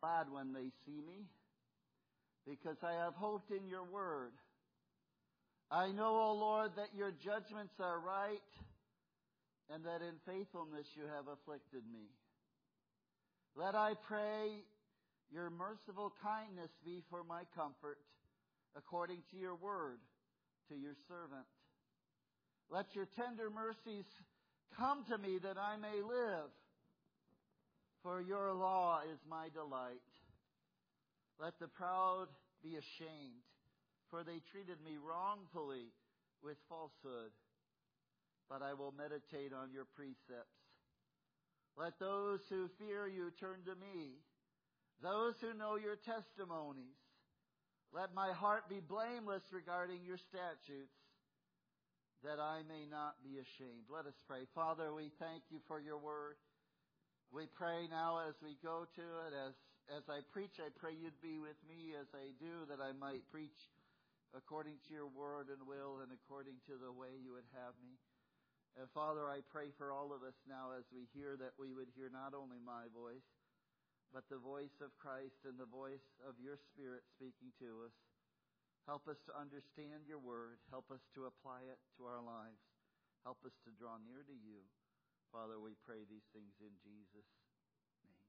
glad when they see me, because I have hoped in your word. I know, O Lord, that your judgments are right, and that in faithfulness you have afflicted me. Let, I pray, your merciful kindness be for my comfort, according to your word, to your servant. Let your tender mercies come to me that I may live, for your law is my delight. Let the proud be ashamed, for they treated me wrongfully with falsehood. But I will meditate on your precepts. Let those who fear you turn to me, those who know your testimonies. Let my heart be blameless regarding your statutes, that I may not be ashamed. Let us pray. Father, we thank you for your word. We pray now as we go to it, as I preach, I pray you'd be with me as I do, that I might preach according to your word and will and according to the way you would have me. And Father, I pray for all of us now as we hear, that we would hear not only my voice, but the voice of Christ and the voice of your Spirit speaking to us. Help us to understand your word. Help us to apply it to our lives. Help us to draw near to you. Father, we pray these things in Jesus' name.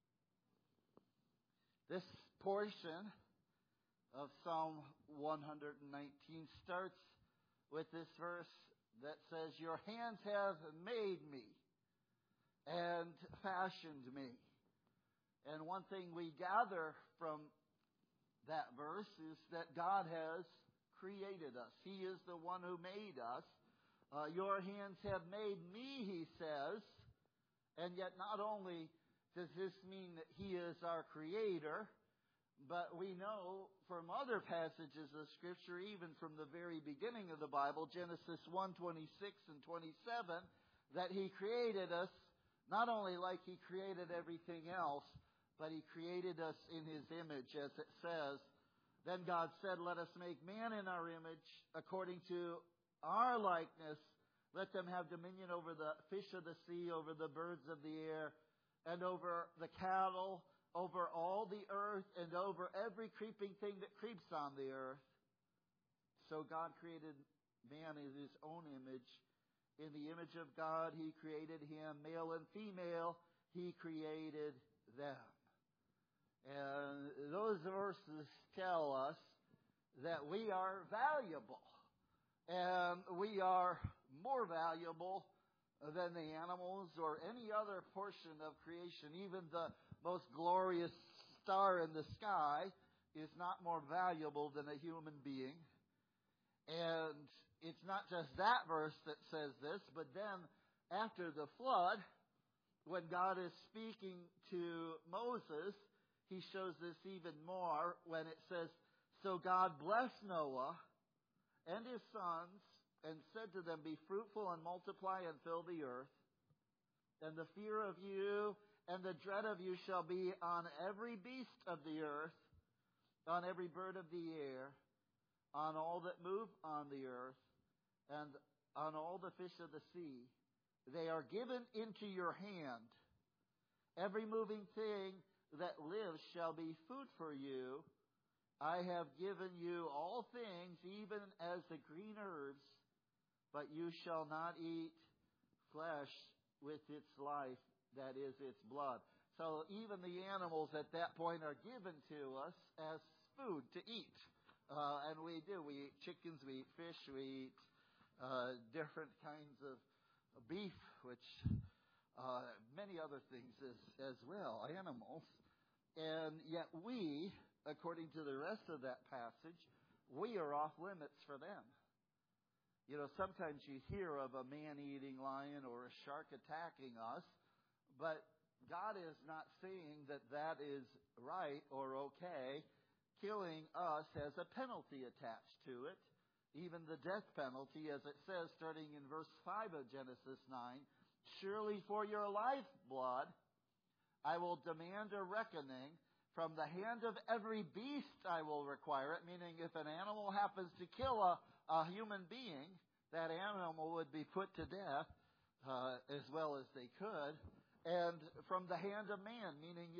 This portion of Psalm 119 starts with this verse that says, your hands have made me and fashioned me. And one thing we gather from that verse is that God has created us. He is the one who made us. Your hands have made me, he says. And yet not only does this mean that he is our creator, but we know from other passages of Scripture, even from the very beginning of the Bible, Genesis 1:26 and 27, that he created us not only like he created everything else, but he created us in his image, as it says. Then God said, let us make man in our image, according to our likeness. Let them have dominion over the fish of the sea, over the birds of the air, and over the cattle, over all the earth, and over every creeping thing that creeps on the earth. So God created man in his own image. In the image of God, he created him. Male and female, he created them. And those verses tell us that we are valuable. And we are more valuable than the animals or any other portion of creation. Even the most glorious star in the sky is not more valuable than a human being. And it's not just that verse that says this, but then after the flood, when God is speaking to Moses, he shows this even more when it says, so God blessed Noah and his sons and said to them, be fruitful and multiply and fill the earth. And the fear of you and the dread of you shall be on every beast of the earth, on every bird of the air, on all that move on the earth, and on all the fish of the sea. They are given into your hand. Every moving thing that lives shall be food for you. I have given you all things, even as the green herbs, but you shall not eat flesh with its life, that is its blood. So even the animals at that point are given to us as food to eat. And we do. We eat chickens, we eat fish, we eat different kinds of beef, which many other things as well, animals. And yet we, according to the rest of that passage, we are off limits for them. You know, sometimes you hear of a man-eating lion or a shark attacking us, but God is not saying that that is right or okay. Killing us has a penalty attached to it, even the death penalty, as it says, starting in verse 5 of Genesis 9, surely for your lifeblood I will demand a reckoning. From the hand of every beast I will require it. Meaning if an animal happens to kill a human being, that animal would be put to death as well as they could. And from the hand of man, meaning if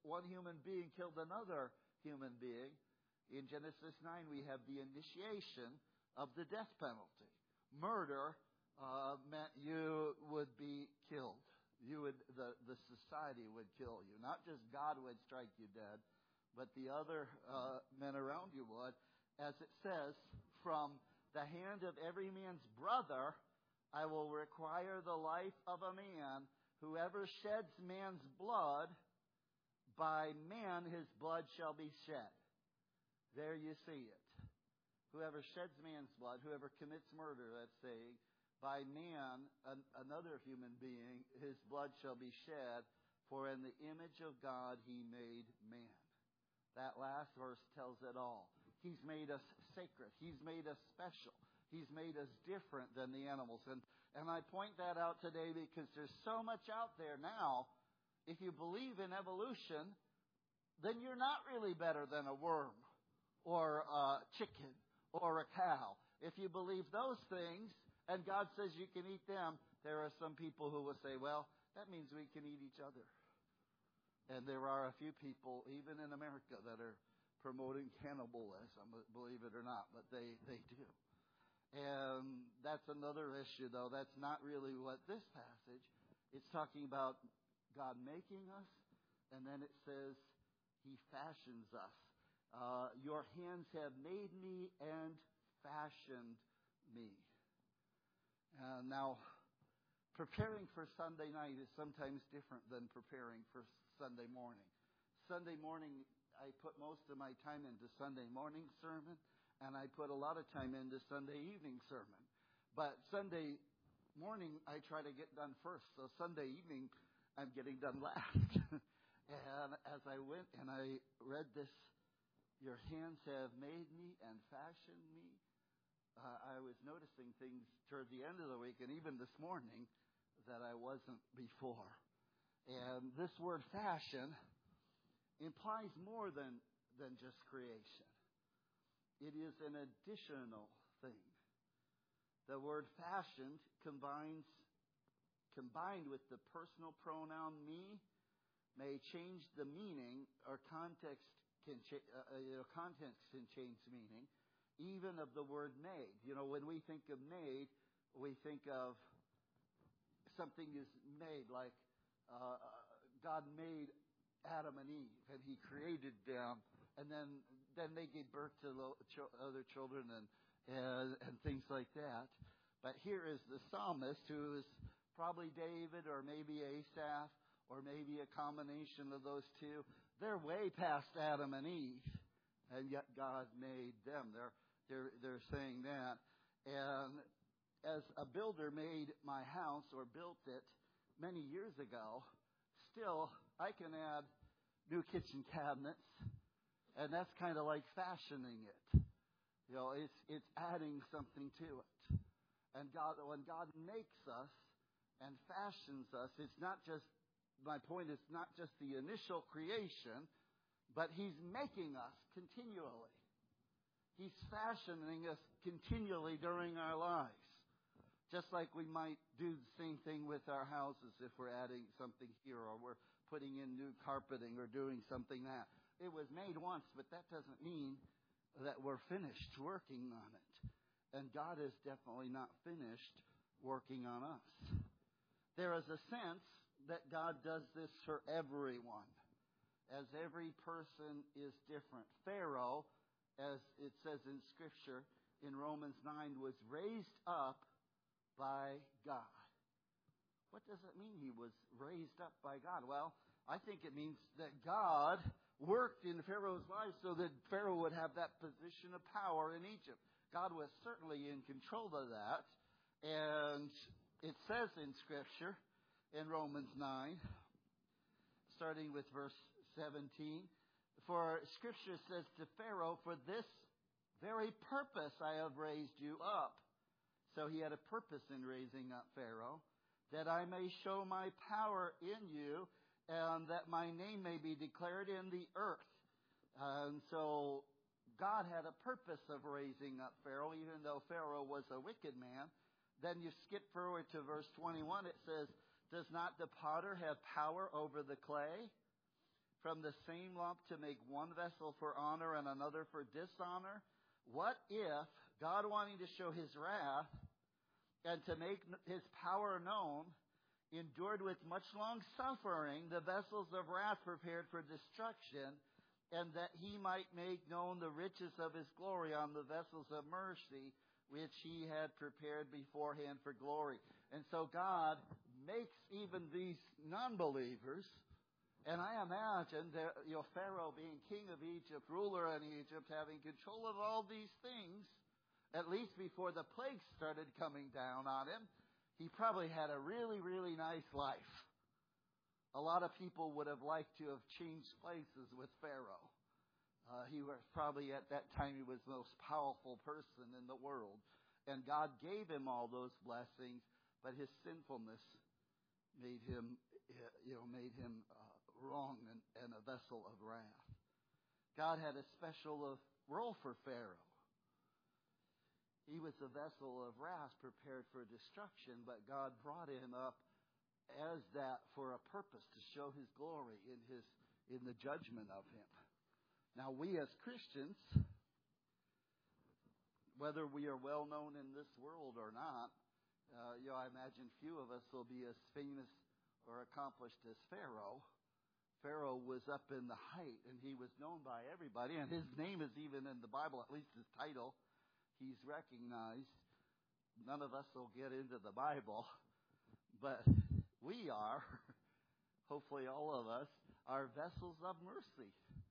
one human being killed another human being, in Genesis 9 we have the initiation of the death penalty. Murder meant you would be killed. The society would kill you. Not just God would strike you dead, but the other men around you would. As it says, from the hand of every man's brother, I will require the life of a man. Whoever sheds man's blood, by man his blood shall be shed. There you see it. Whoever sheds man's blood, whoever commits murder, that's saying, by man, another human being, his blood shall be shed, for in the image of God he made man. That last verse tells it all. He's made us sacred. He's made us special. He's made us different than the animals. And I point that out today because there's so much out there now. If you believe in evolution, then you're not really better than a worm or a chicken or a cow. If you believe those things, and God says you can eat them, there are some people who will say, well, that means we can eat each other. And there are a few people, even in America, that are promoting cannibalism, believe it or not, but they do. And that's another issue, though. That's not really what this passage. It's talking about God making us, and then it says He fashions us. Your hands have made me and fashioned me. Now, preparing for Sunday night is sometimes different than preparing for Sunday morning. Sunday morning, I put most of my time into Sunday morning sermon, and I put a lot of time into Sunday evening sermon. But Sunday morning, I try to get done first. So Sunday evening, I'm getting done last. And as I went and I read this, your hands have made me and fashioned me, I was noticing things toward the end of the week and even this morning that I wasn't before. And this word fashion implies more than just creation. It is an additional thing. The word fashioned combined with the personal pronoun me may change the meaning, or context can change meaning, even of the word made. You know, when we think of made, we think of something is made, like God made Adam and Eve, and He created them, and then they gave birth to other children and things like that. But here is the psalmist, who is probably David or maybe Asaph or maybe a combination of those two. They're way past Adam and Eve, and yet God made them. They're saying that. And as a builder made my house or built it many years ago, still I can add new kitchen cabinets, and that's kind of like fashioning it. You know, it's adding something to it. And when God makes us and fashions us, it's not just, my point is not just the initial creation, but He's making us continually. He's fashioning us continually during our lives. Just like we might do the same thing with our houses if we're adding something here, or we're putting in new carpeting or doing something that. It was made once, but that doesn't mean that we're finished working on it. And God is definitely not finished working on us. There is a sense that God does this for everyone, as every person is different. Pharaoh, as it says in Scripture in Romans 9, was raised up by God. What does it mean He was raised up by God? Well, I think it means that God worked in Pharaoh's life so that Pharaoh would have that position of power in Egypt. God was certainly in control of that. And it says in Scripture, in Romans 9, starting with verse 17, for Scripture says to Pharaoh, for this very purpose I have raised you up. So He had a purpose in raising up Pharaoh, that I may show my power in you, and that my name may be declared in the earth. And so God had a purpose of raising up Pharaoh, even though Pharaoh was a wicked man. Then you skip forward to verse 21. It says, does not the potter have power over the clay? from the same lump to make one vessel for honor and another for dishonor? What if, God wanting to show his wrath and to make his power known, endured with much long suffering the vessels of wrath prepared for destruction, and that he might make known the riches of his glory on the vessels of mercy, which he had prepared beforehand for glory. And so God makes even these non-believers, and I imagine that, Pharaoh being king of Egypt, ruler in Egypt, having control of all these things, at least before the plagues started coming down on him, he probably had a really, really nice life. A lot of people would have liked to have changed places with Pharaoh. He was probably at that time, he was the most powerful person in the world. And God gave him all those blessings, but his sinfulness made him wrong and a vessel of wrath. God had a special role for Pharaoh. He was a vessel of wrath prepared for destruction, but God brought him up as that for a purpose, to show his glory in the judgment of him. Now, we as Christians, whether we are well known in this world or not, I imagine few of us will be as famous or accomplished as Pharaoh. Pharaoh was up in the height, and he was known by everybody, and his name is even in the Bible, at least his title. He's recognized. None of us will get into the Bible, but we are, hopefully all of us, are vessels of mercy.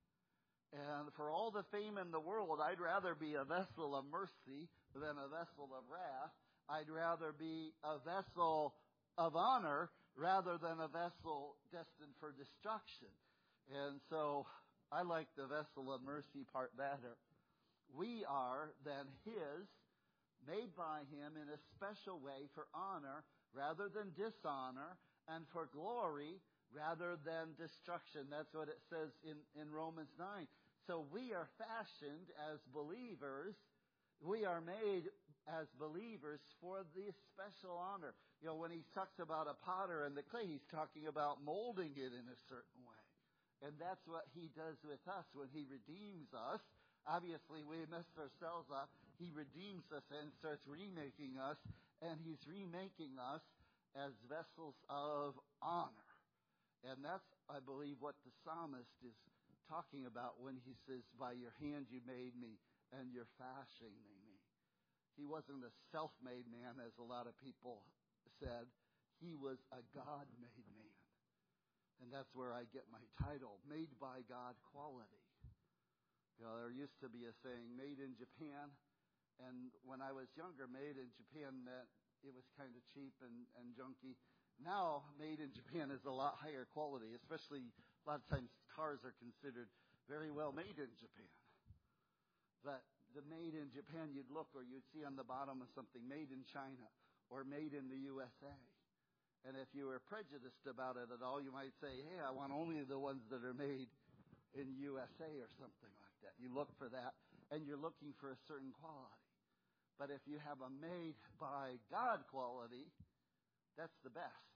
And for all the fame in the world, I'd rather be a vessel of mercy than a vessel of wrath. I'd rather be a vessel of honor rather than a vessel destined for destruction. And so I like the vessel of mercy part better. We are then his, made by him in a special way for honor rather than dishonor, and for glory rather than destruction. That's what it says in Romans 9. So we are fashioned as believers. We are made as believers for this special honor. When he talks about a potter and the clay, he's talking about molding it in a certain way. And that's what he does with us when he redeems us. Obviously, we messed ourselves up. He redeems us and starts remaking us. And he's remaking us as vessels of honor. And that's, I believe, what the psalmist is talking about when he says, by your hand you made me and you're fashioning me. He wasn't a self-made man, as a lot of people said. He was a God-made man. And that's where I get my title, Made by God Quality. There used to be a saying, made in Japan. And when I was younger, made in Japan meant it was kind of cheap and junky. Now, made in Japan is a lot higher quality, especially a lot of times cars are considered very well made in Japan. But the made in Japan, you'd look or you'd see on the bottom of something, made in China or made in the USA. And if you were prejudiced about it at all, you might say, hey, I want only the ones that are made in USA or something like that. You look for that, and you're looking for a certain quality. But if you have a made by God quality, that's the best.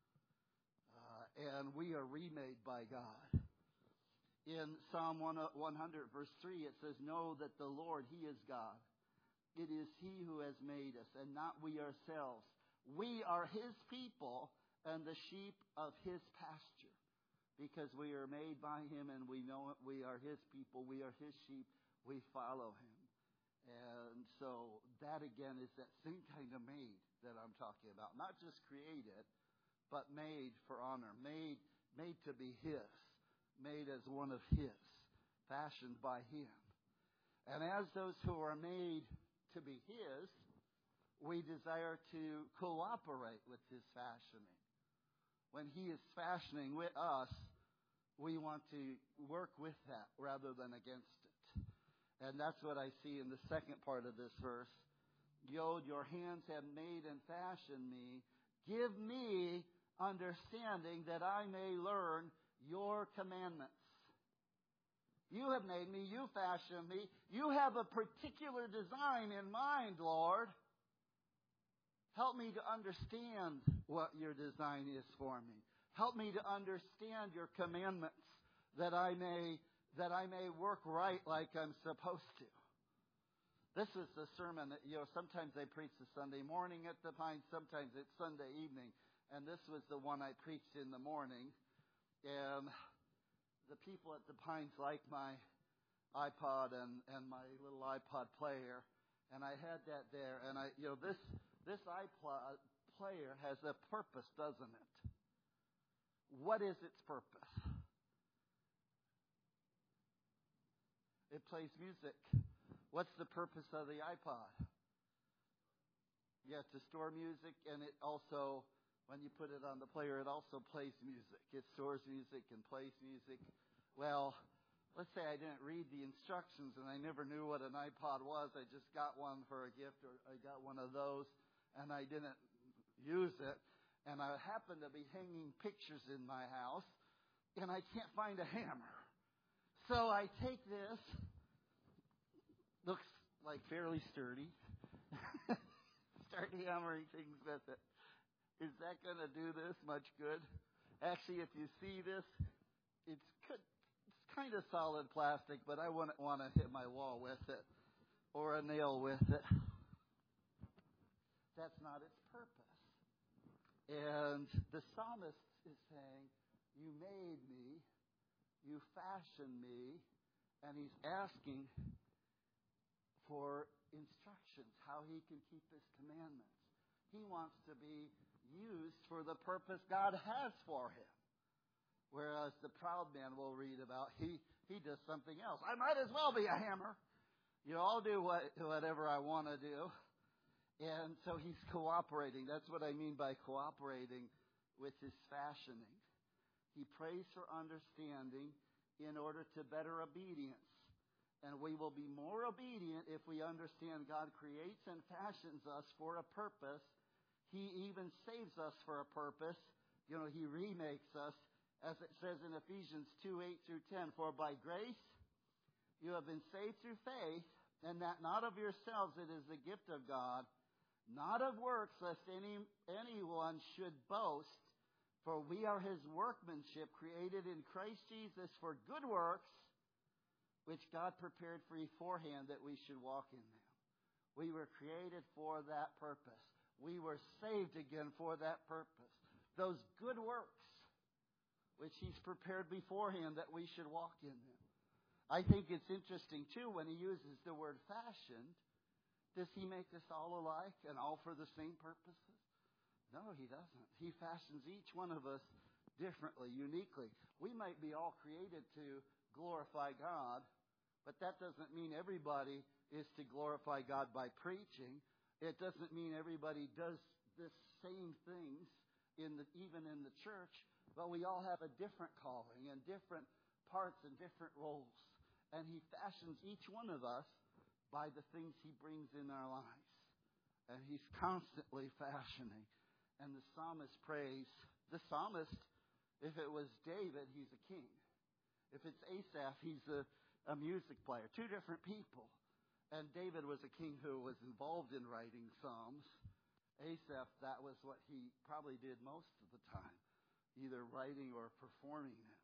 And we are remade by God. In Psalm 100, verse 3, it says, know that the Lord, he is God. It is he who has made us, and not we ourselves. We are his people and the sheep of his pasture. Because we are made by him and we know it, we are his people, we are his sheep, we follow him. And so that again is that same kind of made that I'm talking about. Not just created, but made for honor, made to be his, made as one of his, fashioned by him. And as those who are made to be his, we desire to cooperate with his fashioning. When he is fashioning with us, we want to work with that rather than against it. And that's what I see in the second part of this verse. Yod, your hands have made and fashioned me. Give me understanding that I may learn your commandments. You have made me. You fashioned me. You have a particular design in mind, Lord. Help me to understand what your design is for me. Help me to understand your commandments that I may work right like I'm supposed to. This is the sermon that, sometimes I preach the Sunday morning at the Pines, sometimes it's Sunday evening. And this was the one I preached in the morning. And the people at the Pines like my iPod and my little iPod player. And I had that there. And this iPod player has a purpose, doesn't it? What is its purpose? It plays music. What's the purpose of the iPod? Yeah, to store music, and it also, when you put it on the player, it also plays music. It stores music and plays music. Well, let's say I didn't read the instructions and I never knew what an iPod was. I just got one for a gift, or I got one of those, and I didn't use it. And I happen to be hanging pictures in my house, and I can't find a hammer. So I take this, looks like fairly sturdy, start hammering things with it. Is that going to do this much good? Actually, if you see this, it's kind of solid plastic, but I wouldn't want to hit my wall with it or a nail with it. That's not its purpose. And the psalmist is saying, you made me, you fashioned me, and he's asking for instructions, how he can keep his commandments. He wants to be used for the purpose God has for him. Whereas the proud man we'll read about, he does something else. I might as well be a hammer. I'll do whatever I want to do. And so he's cooperating. That's what I mean by cooperating with his fashioning. He prays for understanding in order to better obedience. And we will be more obedient if we understand God creates and fashions us for a purpose. He even saves us for a purpose. He remakes us, as it says in Ephesians 2:8-10. For by grace you have been saved through faith, and that not of yourselves, it is the gift of God, not of works, lest anyone should boast. For we are his workmanship, created in Christ Jesus for good works, which God prepared beforehand that we should walk in them. We were created for that purpose. We were saved again for that purpose. Those good works, which he's prepared beforehand that we should walk in them. I think it's interesting, too, when he uses the word fashioned. Does he make us all alike and all for the same purposes? No, he doesn't. He fashions each one of us differently, uniquely. We might be all created to glorify God, but that doesn't mean everybody is to glorify God by preaching. It doesn't mean everybody does the same things even in the church, but we all have a different calling and different parts and different roles. And he fashions each one of us by the things he brings in our lives. And he's constantly fashioning. And the psalmist prays. The psalmist, if it was David, he's a king. If it's Asaph, he's a music player. Two different people. And David was a king who was involved in writing psalms. Asaph, that was what he probably did most of the time, either writing or performing them.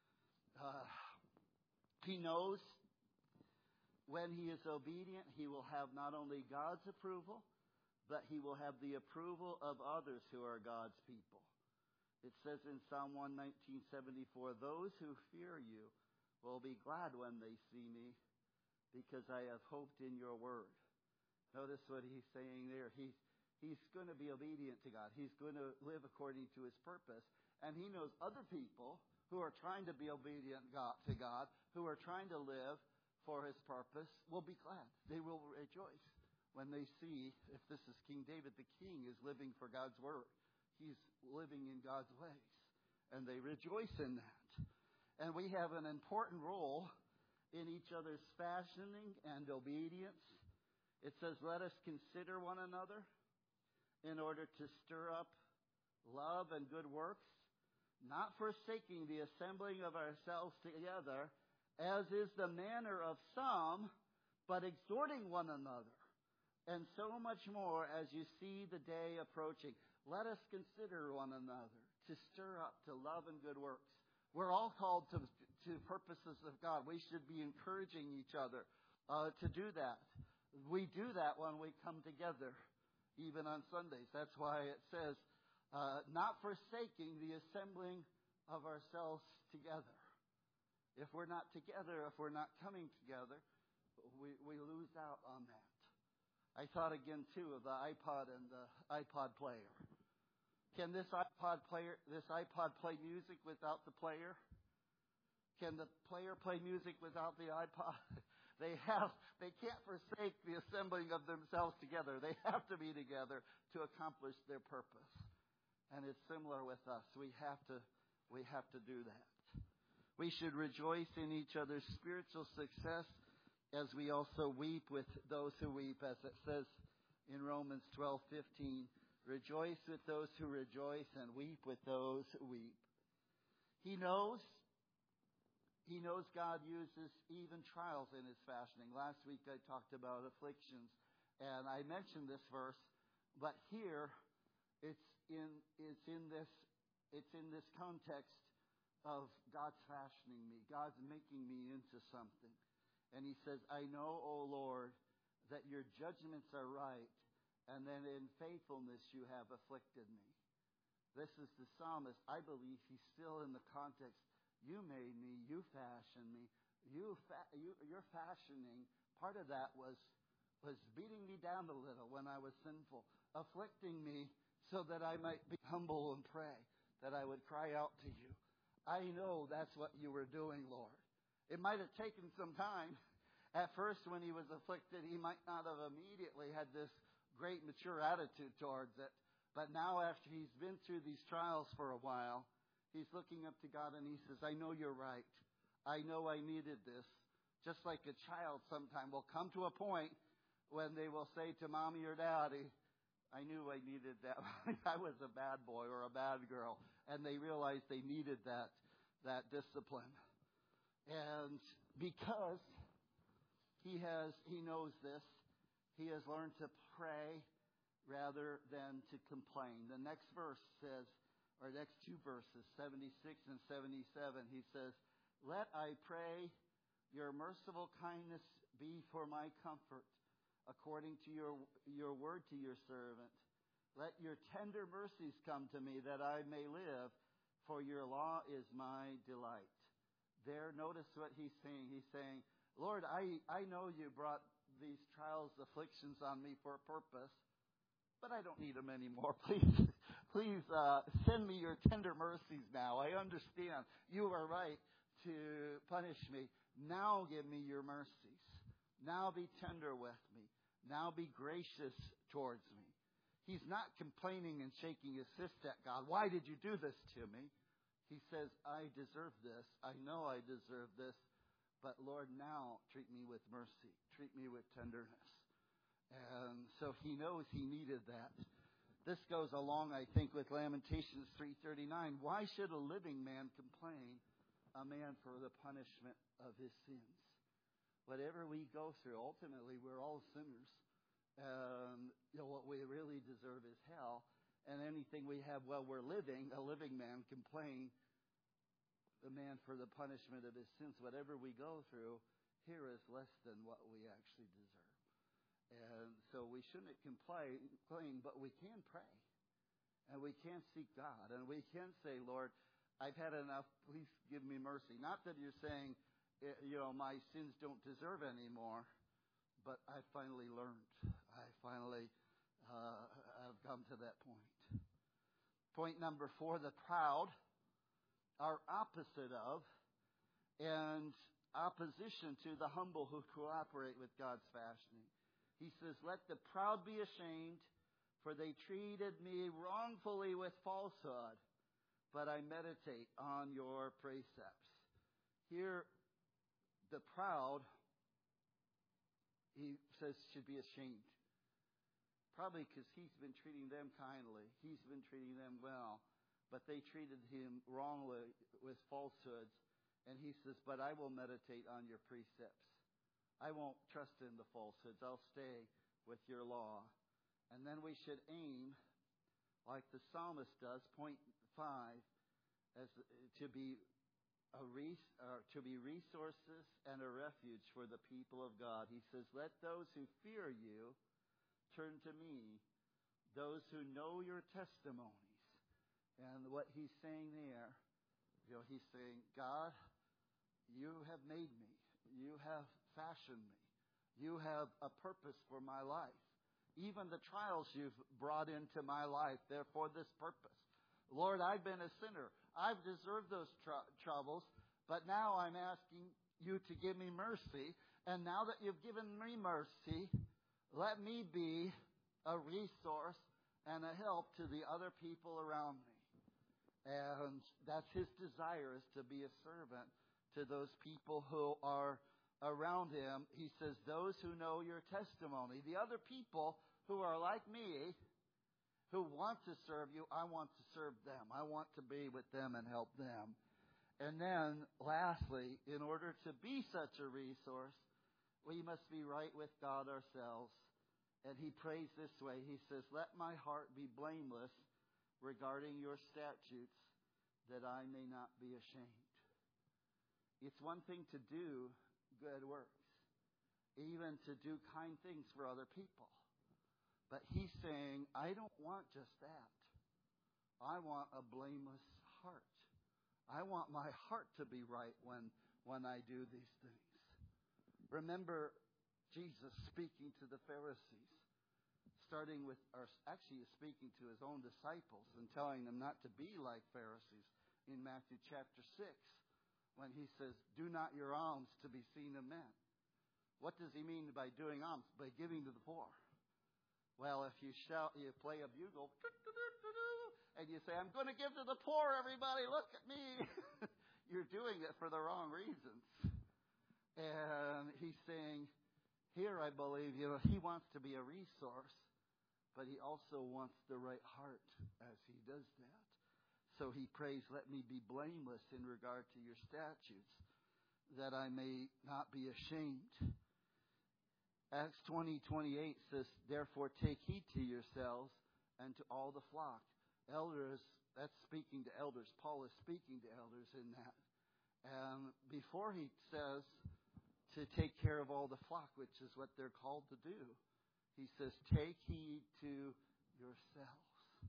He knows when he is obedient, he will have not only God's approval, but he will have the approval of others who are God's people. It says in Psalm 119:74, those who fear you will be glad when they see me, because I have hoped in your word. Notice what he's saying there. He's going to be obedient to God. He's going to live according to his purpose. And he knows other people who are trying to be obedient to God, who are trying to live for his purpose, will be glad. They will rejoice when they see, if this is King David, the king is living for God's word. He's living in God's ways. And they rejoice in that. And we have an important role in each other's fashioning and obedience. It says, let us consider one another in order to stir up love and good works, not forsaking the assembling of ourselves together, as is the manner of some, but exhorting one another, and so much more as you see the day approaching. Let us consider one another to stir up to love and good works. We're all called to to purposes of God. We should be encouraging each other to do that. We do that when we come together, even on Sundays. That's why it says, not forsaking the assembling of ourselves together. If we're not together, if we're not coming together, we lose out on that. I thought again, too, of the iPod and the iPod player. Can this iPod play music without the player? Can the player play music without the iPod? They can't forsake the assembling of themselves together. They have to be together to accomplish their purpose. And it's similar with us. We have to do that. We should rejoice in each other's spiritual success as we also weep with those who weep, as it says in Romans 12:15. Rejoice with those who rejoice and weep with those who weep. He knows God uses even trials in His fashioning. Last week I talked about afflictions, and I mentioned this verse, but here it's in this context of God's fashioning me. God's making me into something. And He says, I know, O Lord, that your judgments are right, and that in faithfulness you have afflicted me. This is the psalmist. I believe he's still in the context. You made me, you fashioned me. Your fashioning, part of that was beating me down a little when I was sinful, afflicting me so that I might be humble and pray, that I would cry out to you. I know that's what you were doing, Lord. It might have taken some time. At first, when he was afflicted, he might not have immediately had this great mature attitude towards it. But now, after he's been through these trials for a while, he's looking up to God and he says, I know you're right. I know I needed this. Just like a child sometime will come to a point when they will say to mommy or daddy, I knew I needed that. I was a bad boy or a bad girl. And they realized they needed that discipline. And because he knows this, he has learned to pray rather than to complain. The next verse says, or next two verses, 76 and 77, he says, let I pray your merciful kindness be for my comfort, according to your word to your servant. Let your tender mercies come to me that I may live, for your law is my delight. There, notice what he's saying. He's saying, Lord, I know you brought these trials, afflictions on me for a purpose, but I don't need them anymore. Please send me your tender mercies now. I understand you are right to punish me. Now give me your mercies. Now be tender with me. Now be gracious towards me. He's not complaining and shaking his fist at God. Why did you do this to me? He says, I deserve this. I know I deserve this. But Lord, now treat me with mercy. Treat me with tenderness. And so he knows he needed that. This goes along, I think, with Lamentations 3:39. Why should a living man complain, a man for the punishment of his sins? Whatever we go through, ultimately, we're all sinners. What we really deserve is hell. And anything we have while we're living, a living man complain, the man for the punishment of his sins. Whatever we go through here is less than what we actually deserve. And so we shouldn't complain, but we can pray. And we can seek God. And we can say, Lord, I've had enough. Please give me mercy. Not that you're saying, my sins don't deserve anymore. But I finally learned. I finally have come to that point. Point number 4, the proud are opposite of and opposition to the humble who cooperate with God's fashioning. He says, let the proud be ashamed, for they treated me wrongfully with falsehood, but I meditate on your precepts. Here, the proud, he says, should be ashamed. Probably because he's been treating them kindly. He's been treating them well. But they treated him wrongly with falsehoods. And he says, but I will meditate on your precepts. I won't trust in the falsehoods. I'll stay with your law. And then we should aim, like the psalmist does, point 5, as to be to be resources and a refuge for the people of God. He says, let those who fear you turn to me, those who know your testimonies. And what he's saying there, he's saying, God, you have made me. You have fashioned me. You have a purpose for my life. Even the trials you've brought into my life, they're for this purpose. Lord, I've been a sinner. I've deserved those troubles, but now I'm asking you to give me mercy. And now that you've given me mercy, let me be a resource and a help to the other people around me. And that's his desire, is to be a servant to those people who are around him. He says, those who know your testimony, the other people who are like me, who want to serve you, I want to serve them. I want to be with them and help them. And then, lastly, in order to be such a resource, we must be right with God ourselves. And he prays this way. He says, let my heart be blameless regarding your statutes, that I may not be ashamed. It's one thing to do good works, even to do kind things for other people. But he's saying, I don't want just that. I want a blameless heart. I want my heart to be right when I do these things. Remember Jesus speaking to the Pharisees, speaking to his own disciples and telling them not to be like Pharisees in Matthew chapter 6, when he says, do not your alms to be seen of men. What does he mean by doing alms? By giving to the poor. Well, if you play a bugle, and you say, I'm going to give to the poor, everybody, look at me. You're doing it for the wrong reasons. And he's saying, here I believe, he wants to be a resource, but he also wants the right heart as he does that. So he prays, let me be blameless in regard to your statutes, that I may not be ashamed. Acts 20:28 says, therefore take heed to yourselves and to all the flock. Elders, that's speaking to elders. Paul is speaking to elders in that. And before he says to take care of all the flock, which is what they're called to do, he says, take heed to yourselves.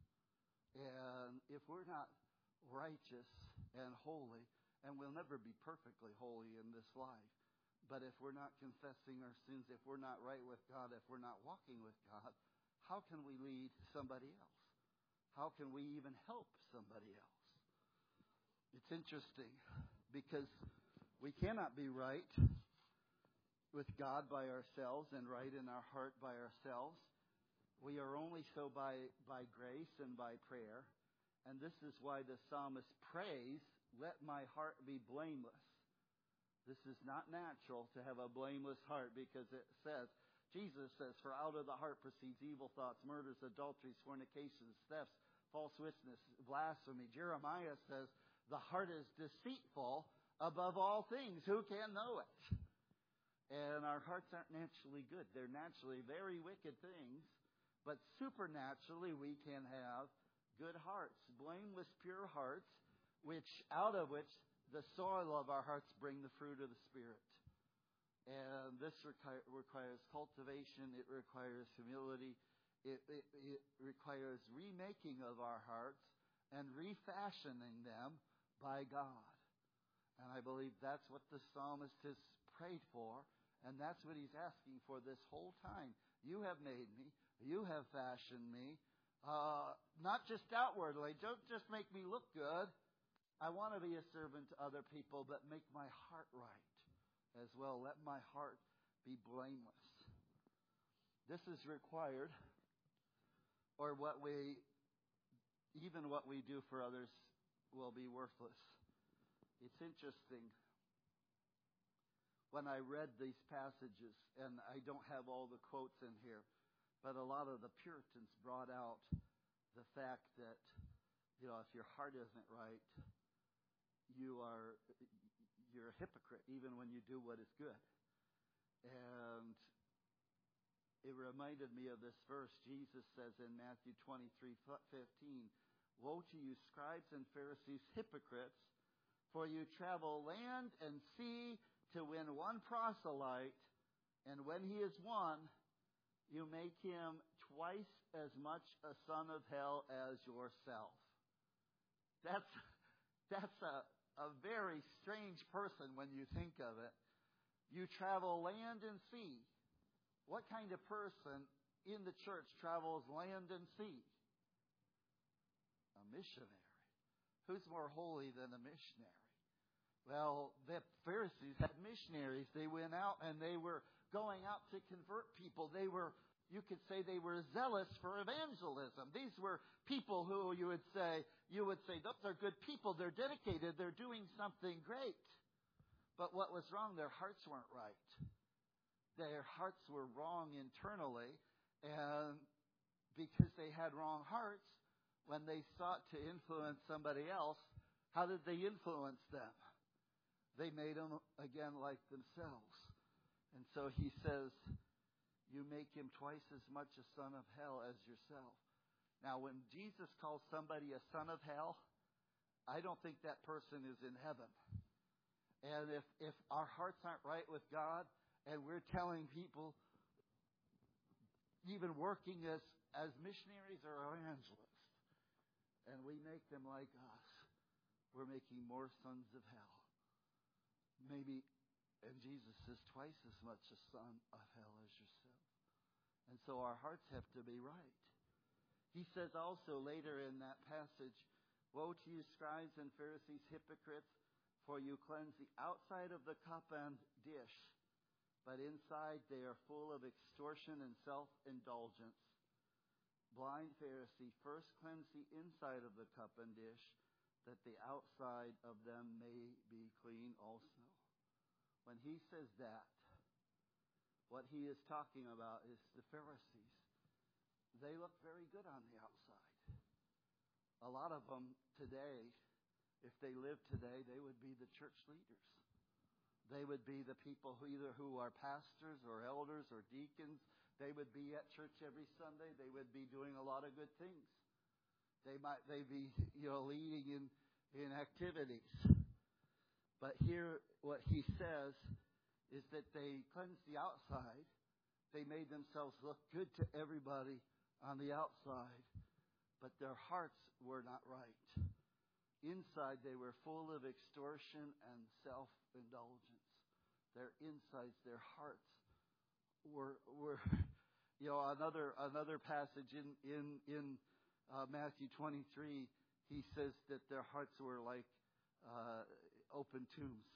And if we're not righteous and holy, and we'll never be perfectly holy in this life, but if we're not confessing our sins, if we're not right with God, if we're not walking with God, how can we lead somebody else? How can we even help somebody else? It's interesting because we cannot be right with God by ourselves and right in our heart by ourselves. We are only so by grace and by prayer. And this is why the psalmist prays, let my heart be blameless. This is not natural to have a blameless heart, because it says, Jesus says, for out of the heart proceeds evil thoughts, murders, adulteries, fornications, thefts, false witness, blasphemy. Jeremiah says, the heart is deceitful above all things. Who can know it? And our hearts aren't naturally good. They're naturally very wicked things. But supernaturally, we can have good hearts, blameless, pure hearts, out of which the soil of our hearts bring the fruit of the Spirit. And this requires cultivation. It requires humility. It requires remaking of our hearts and refashioning them by God. And I believe that's what the psalmist has prayed for. And that's what he's asking for this whole time. You have made me. You have fashioned me. Not just outwardly. Don't just make me look good. I want to be a servant to other people, but make my heart right as well. Let my heart be blameless. This is required, or what we do for others will be worthless. It's interesting. When I read these passages, and I don't have all the quotes in here, but a lot of the Puritans brought out the fact that, if your heart isn't right, you're a hypocrite even when you do what is good. And it reminded me of this verse. Jesus says in Matthew 23:15, woe to you, scribes and Pharisees, hypocrites, For you travel land and sea to win one proselyte, and when he is won, you make him twice as much a son of hell as yourself. That's a very strange person when you think of it. You travel land and sea. What kind of person in the church travels land and sea? A missionary. Who's more holy than a missionary? Well, the Pharisees had missionaries. They went out and they were going out to convert people. You could say they were zealous for evangelism. These were people who you would say, those are good people. They're dedicated. They're doing something great. But what was wrong? Their hearts weren't right. Their hearts were wrong internally. And because they had wrong hearts, when they sought to influence somebody else, how did they influence them? They made them, again, like themselves. And so he says, you make him twice as much a son of hell as yourself. Now, when Jesus calls somebody a son of hell, I don't think that person is in heaven. And if our hearts aren't right with God, and we're telling people, even working as missionaries or evangelists, and we make them like us, we're making more sons of hell. Maybe, and Jesus says, twice as much a son of hell as yourself. And so our hearts have to be right. He says also later in that passage, woe to you, scribes and Pharisees, hypocrites, for you cleanse the outside of the cup and dish, but inside they are full of extortion and self-indulgence. Blind Pharisee, first cleanse the inside of the cup and dish, that the outside of them may be clean also. When he says that, what he is talking about is the Pharisees. They look very good on the outside. A lot of them today, if they lived today, they would be the church leaders. They would be the people who are pastors or elders or deacons. They would be at church every Sunday. They would be doing a lot of good things. They be leading in activities. But here what he says is that they cleansed the outside. They made themselves look good to everybody on the outside, but their hearts were not right. Inside they were full of extortion and self-indulgence. Their insides, their hearts were another passage in Matthew 23. He says that their hearts were like open tombs.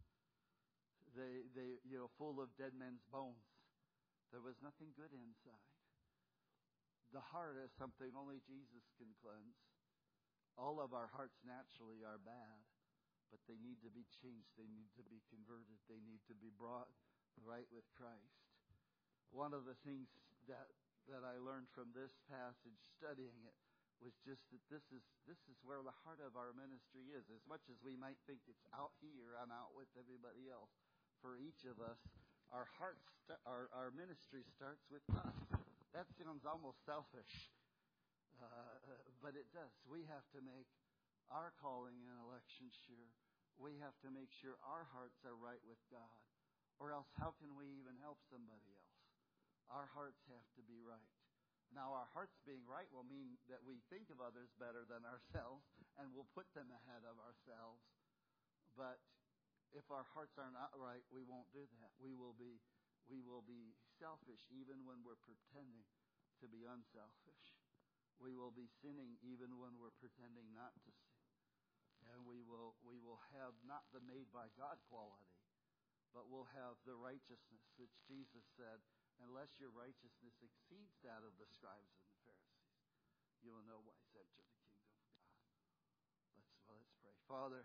They full of dead men's bones. There was nothing good inside. The heart is something only Jesus can cleanse. All of our hearts naturally are bad, but they need to be changed. They need to be converted. They need to be brought right with Christ. One of the things that I learned from this passage, studying it, was just that this is where the heart of our ministry is. As much as we might think it's out here and out with everybody else, for each of us, our hearts, our ministry starts with us. That sounds almost selfish, but it does. We have to make our calling and election sure. We have to make sure our hearts are right with God, or else how can we even help somebody else? Our hearts have to be right. Now, our hearts being right will mean that we think of others better than ourselves, and we'll put them ahead of ourselves. But if our hearts are not right, we won't do that. We will be selfish even when we're pretending to be unselfish. We will be sinning even when we're pretending not to sin. And we will have not the made by God quality, but we'll have the righteousness which Jesus said, unless your righteousness exceeds that of the scribes and the Pharisees, you will no wise enter the kingdom of God. Let's pray. Father,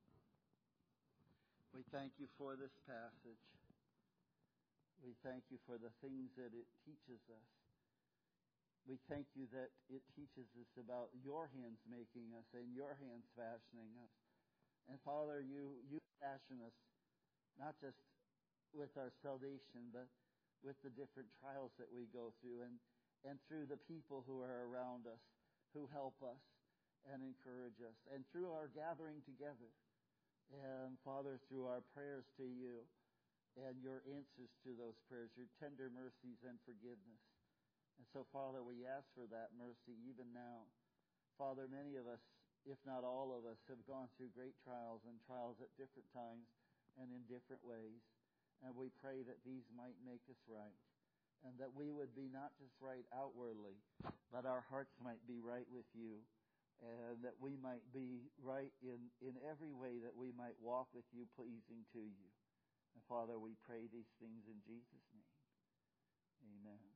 we thank you for this passage. We thank you for the things that it teaches us. We thank you that it teaches us about your hands making us and your hands fashioning us. And Father, you fashion us not just with our salvation, but with the different trials that we go through and through the people who are around us, who help us and encourage us, and through our gathering together. And Father, through our prayers to you and your answers to those prayers, your tender mercies and forgiveness. And so, Father, we ask for that mercy even now. Father, many of us, if not all of us, have gone through great trials and trials at different times and in different ways. And we pray that these might make us right, and that we would be not just right outwardly, but our hearts might be right with you, and that we might be right in every way, that we might walk with you, pleasing to you. And Father, we pray these things in Jesus' name. Amen.